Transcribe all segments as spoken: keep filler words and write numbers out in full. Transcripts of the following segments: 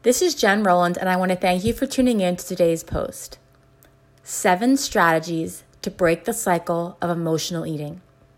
This is Jen Rowland, and I want to thank you for tuning in to today's post. Seven strategies to break the cycle of emotional eating.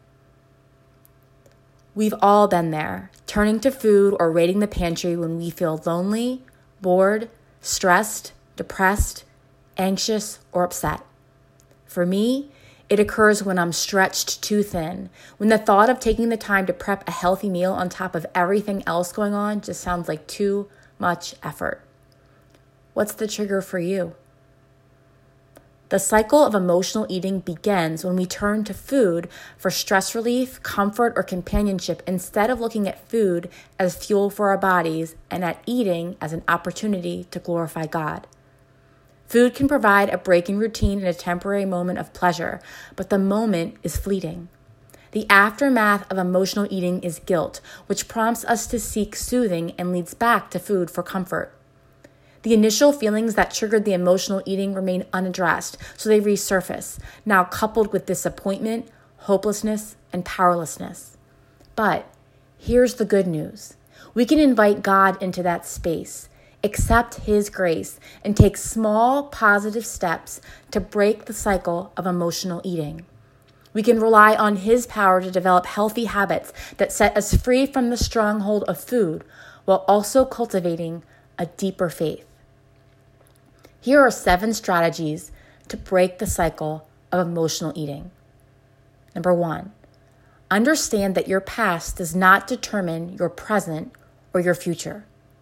We've all been there, turning to food or raiding the pantry when we feel lonely, bored, stressed, depressed, anxious, or upset. For me, it occurs when I'm stretched too thin, when the thought of taking the time to prep a healthy meal on top of everything else going on just sounds like too much effort. What's the trigger for you? The cycle of emotional eating begins when we turn to food for stress relief, comfort, or companionship instead of looking at food as fuel for our bodies and at eating as an opportunity to glorify God. Food can provide a break in routine and a temporary moment of pleasure, but the moment is fleeting. The aftermath of emotional eating is guilt, which prompts us to seek soothing and leads back to food for comfort. The initial feelings that triggered the emotional eating remain unaddressed, so they resurface, now coupled with disappointment, hopelessness, and powerlessness. But here's the good news. We can invite God into that space, accept His grace, and take small positive steps to break the cycle of emotional eating. We can rely on His power to develop healthy habits that set us free from the stronghold of food while also cultivating a deeper faith. Here are seven strategies to break the cycle of emotional eating. Number one, understand that your past does not determine your present or your future.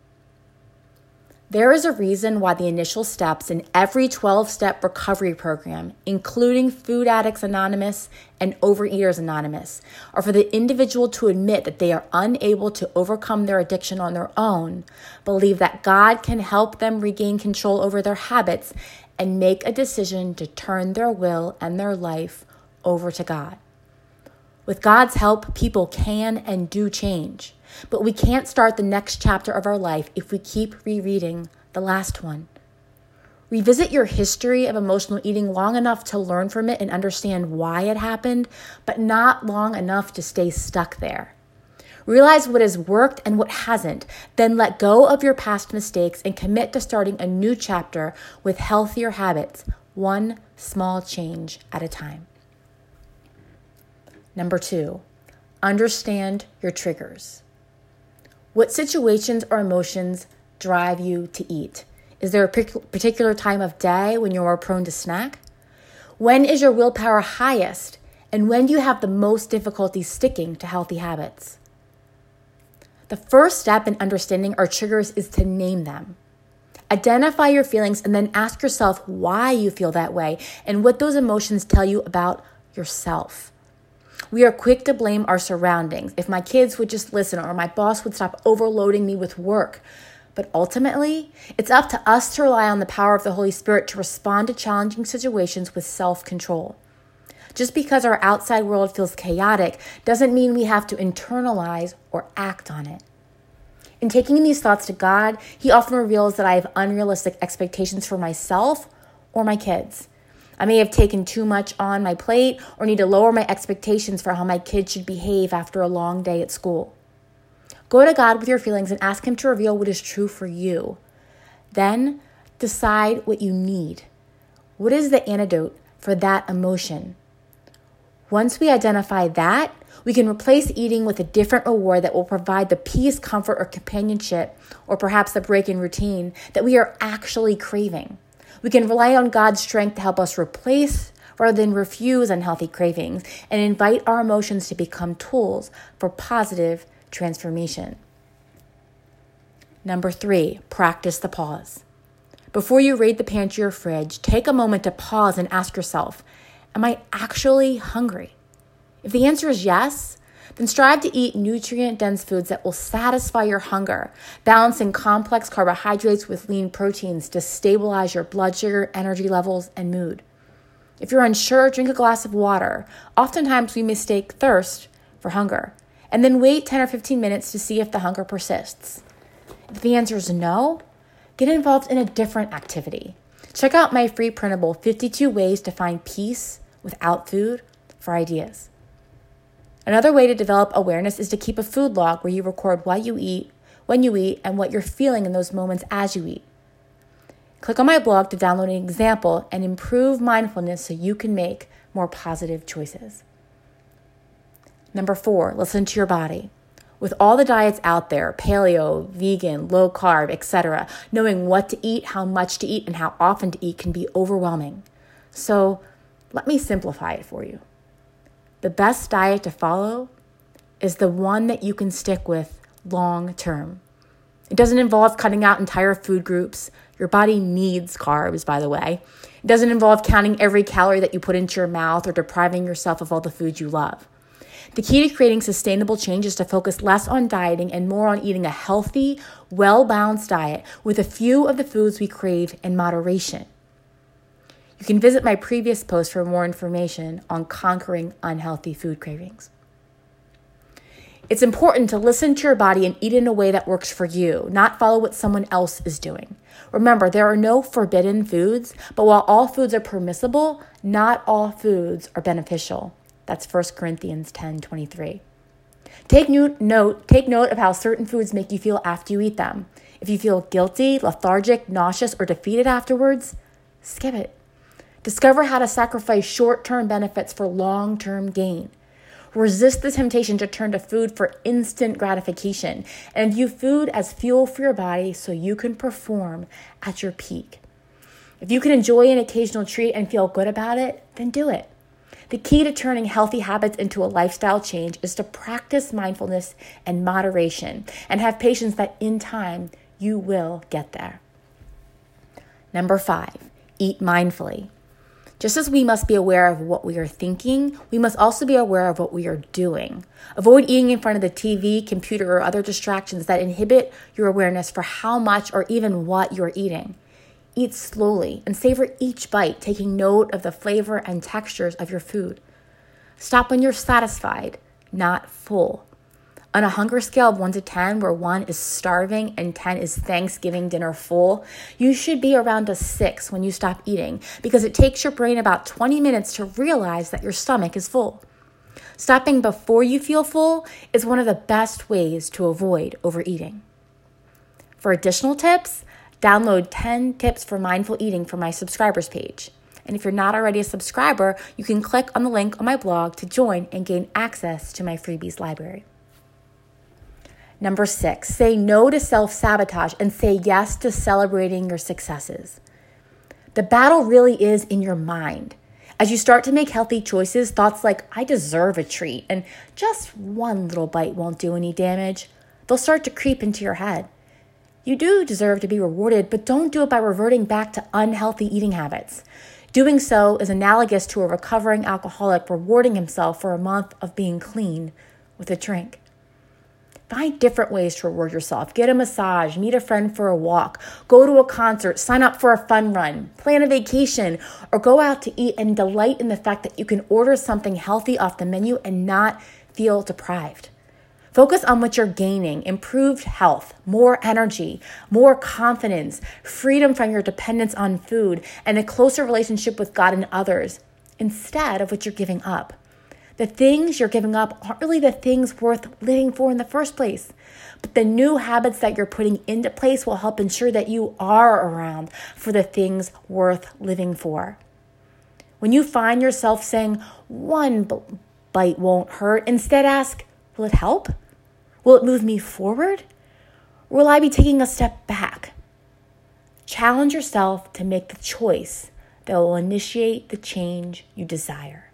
There is a reason why the initial steps in every twelve-step recovery program, including Food Addicts Anonymous and Overeaters Anonymous, are for the individual to admit that they are unable to overcome their addiction on their own, believe that God can help them regain control over their habits, and make a decision to turn their will and their life over to God. With God's help, people can and do change. But we can't start the next chapter of our life if we keep rereading the last one. Revisit your history of emotional eating long enough to learn from it and understand why it happened, but not long enough to stay stuck there. Realize what has worked and what hasn't, then let go of your past mistakes and commit to starting a new chapter with healthier habits, one small change at a time. Number two, understand your triggers. What situations or emotions drive you to eat? Is there a particular time of day when you're more prone to snack? When is your willpower highest? And when do you have the most difficulty sticking to healthy habits? The first step in understanding our triggers is to name them. Identify your feelings and then ask yourself why you feel that way and what those emotions tell you about yourself. We are quick to blame our surroundings. If my kids would just listen or my boss would stop overloading me with work. But ultimately, it's up to us to rely on the power of the Holy Spirit to respond to challenging situations with self-control. Just because our outside world feels chaotic doesn't mean we have to internalize or act on it. In taking these thoughts to God, He often reveals that I have unrealistic expectations for myself or my kids. I may have taken too much on my plate or need to lower my expectations for how my kids should behave after a long day at school. Go to God with your feelings and ask Him to reveal what is true for you. Then decide what you need. What is the antidote for that emotion? Once we identify that, we can replace eating with a different reward that will provide the peace, comfort, or companionship, or perhaps the break in routine that we are actually craving. We can rely on God's strength to help us replace rather than refuse unhealthy cravings and invite our emotions to become tools for positive transformation. Number three, practice the pause. Before you raid the pantry or fridge, take a moment to pause and ask yourself, am I actually hungry? If the answer is yes, then strive to eat nutrient-dense foods that will satisfy your hunger, balancing complex carbohydrates with lean proteins to stabilize your blood sugar, energy levels, and mood. If you're unsure, drink a glass of water. Oftentimes, we mistake thirst for hunger, and then wait ten or fifteen minutes to see if the hunger persists. If the answer is no, get involved in a different activity. Check out my free printable fifty-two Ways to Find Peace Without Food for ideas. Another way to develop awareness is to keep a food log where you record what you eat, when you eat, and what you're feeling in those moments as you eat. Click on my blog to download an example and improve mindfulness so you can make more positive choices. Number four, listen to your body. With all the diets out there, paleo, vegan, low carb, et cetera, knowing what to eat, how much to eat, and how often to eat can be overwhelming. So let me simplify it for you. The best diet to follow is the one that you can stick with long term. It doesn't involve cutting out entire food groups. Your body needs carbs, by the way. It doesn't involve counting every calorie that you put into your mouth or depriving yourself of all the foods you love. The key to creating sustainable change is to focus less on dieting and more on eating a healthy, well-balanced diet with a few of the foods we crave in moderation. You can visit my previous post for more information on conquering unhealthy food cravings. It's important to listen to your body and eat in a way that works for you, not follow what someone else is doing. Remember, there are no forbidden foods, but while all foods are permissible, not all foods are beneficial. That's First Corinthians ten twenty-three. Take note, take note of how certain foods make you feel after you eat them. If you feel guilty, lethargic, nauseous, or defeated afterwards, skip it. Discover how to sacrifice short-term benefits for long-term gain. Resist the temptation to turn to food for instant gratification and view food as fuel for your body so you can perform at your peak. If you can enjoy an occasional treat and feel good about it, then do it. The key to turning healthy habits into a lifestyle change is to practice mindfulness and moderation and have patience that in time you will get there. Number five, eat mindfully. Just as we must be aware of what we are thinking, we must also be aware of what we are doing. Avoid eating in front of the T V, computer, or other distractions that inhibit your awareness for how much or even what you're eating. Eat slowly and savor each bite, taking note of the flavor and textures of your food. Stop when you're satisfied, not full. On a hunger scale of one to ten, where one is starving and ten is Thanksgiving dinner full, you should be around a six when you stop eating because it takes your brain about twenty minutes to realize that your stomach is full. Stopping before you feel full is one of the best ways to avoid overeating. For additional tips, download ten tips for mindful eating from my subscribers page. And if you're not already a subscriber, you can click on the link on my blog to join and gain access to my freebies library. Number six, say no to self-sabotage and say yes to celebrating your successes. The battle really is in your mind. As you start to make healthy choices, thoughts like, I deserve a treat, and just one little bite won't do any damage, they'll start to creep into your head. You do deserve to be rewarded, but don't do it by reverting back to unhealthy eating habits. Doing so is analogous to a recovering alcoholic rewarding himself for a month of being clean with a drink. Find different ways to reward yourself. Get a massage, meet a friend for a walk, go to a concert, sign up for a fun run, plan a vacation, or go out to eat and delight in the fact that you can order something healthy off the menu and not feel deprived. Focus on what you're gaining: improved health, more energy, more confidence, freedom from your dependence on food, and a closer relationship with God and others, instead of what you're giving up. The things you're giving up aren't really the things worth living for in the first place, but the new habits that you're putting into place will help ensure that you are around for the things worth living for. When you find yourself saying, one bite won't hurt, instead ask, will it help? Will it move me forward? Or will I be taking a step back? Challenge yourself to make the choice that will initiate the change you desire.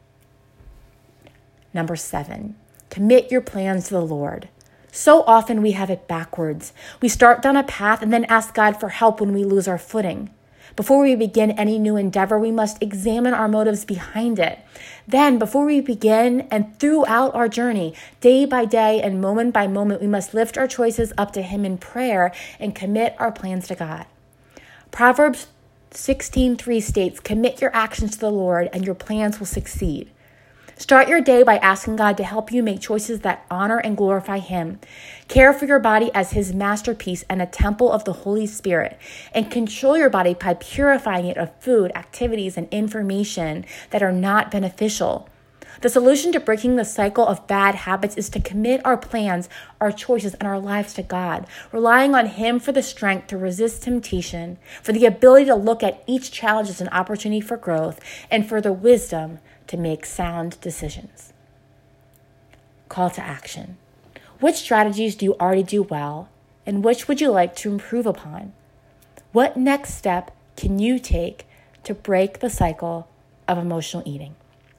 Number seven, commit your plans to the Lord. So often we have it backwards. We start down a path and then ask God for help when we lose our footing. Before we begin any new endeavor, we must examine our motives behind it. Then, before we begin and throughout our journey, day by day and moment by moment, we must lift our choices up to Him in prayer and commit our plans to God. Proverbs sixteen three states, commit your actions to the Lord and your plans will succeed. Start your day by asking God to help you make choices that honor and glorify Him. Care for your body as His masterpiece and a temple of the Holy Spirit. And control your body by purifying it of food, activities, and information that are not beneficial. The solution to breaking the cycle of bad habits is to commit our plans, our choices, and our lives to God, relying on Him for the strength to resist temptation, for the ability to look at each challenge as an opportunity for growth, and for the wisdom to make sound decisions. Call to action. Which strategies do you already do well, and which would you like to improve upon? What next step can you take to break the cycle of emotional eating?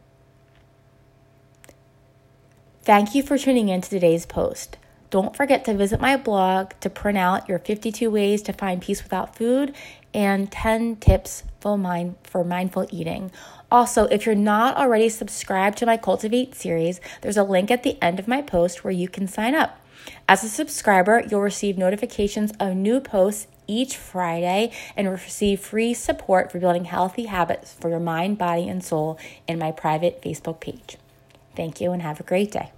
Thank you for tuning in to today's post. Don't forget to visit my blog to print out your fifty-two ways to find peace without food and ten tips for mind for mindful eating. Also, if you're not already subscribed to my Cultivate series, there's a link at the end of my post where you can sign up. As a subscriber, you'll receive notifications of new posts each Friday and receive free support for building healthy habits for your mind, body, and soul in my private Facebook page. Thank you and have a great day.